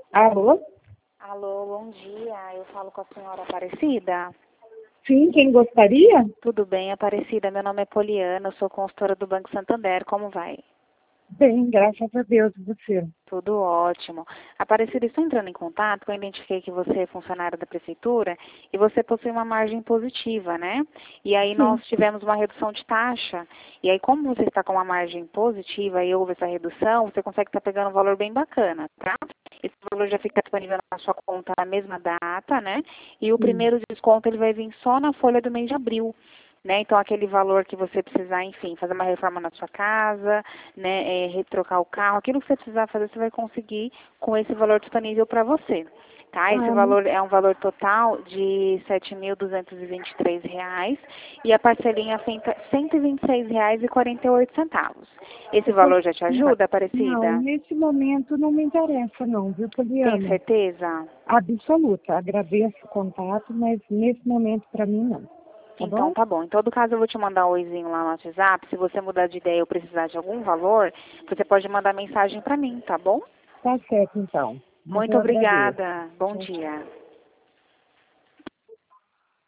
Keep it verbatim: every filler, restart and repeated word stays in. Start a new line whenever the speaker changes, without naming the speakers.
Alô?
Alô, bom dia. Eu falo com a senhora Aparecida.
Sim, quem gostaria?
Tudo bem, Aparecida? Meu nome é Poliana, eu sou consultora do Banco Santander. Como vai?
Bem, graças a Deus, e você.
Tudo ótimo. Aparecida, estou entrando em contato, porque eu identifiquei que você é funcionária da prefeitura e você possui uma margem positiva, né? E aí
Sim.
nós tivemos uma redução de taxa. E aí, como você está com uma margem positiva e houve essa redução, você consegue estar pegando um valor bem bacana, tá? Esse valor já fica disponível na sua conta na mesma data, né? E o
Sim.
primeiro desconto ele vai vir só na folha do mês de abril. Né? Então, aquele valor que você precisar, enfim, fazer uma reforma na sua casa, né, é, retrocar o carro, aquilo que você precisar fazer, você vai conseguir com esse valor disponível para você. Tá? Esse
Ah, muito
valor é um valor total de sete mil duzentos e vinte e três reais e a parcelinha fica cento e vinte e seis reais e quarenta e oito centavos. Esse valor já te ajuda,
Não,
Aparecida?
nesse momento não me interessa não, viu,
Tem
Poliana?
certeza?
Absoluta. Agradeço o contato, mas nesse momento para mim não. Tá
Então
bom?
tá bom. Em todo caso, eu vou te mandar um oizinho lá no WhatsApp. Se você mudar de ideia ou precisar de algum valor, você pode mandar mensagem para mim, tá bom?
Tá certo, então. Mas
Muito
eu agradeço.
obrigada. Bom
Tchau, tchau.
dia.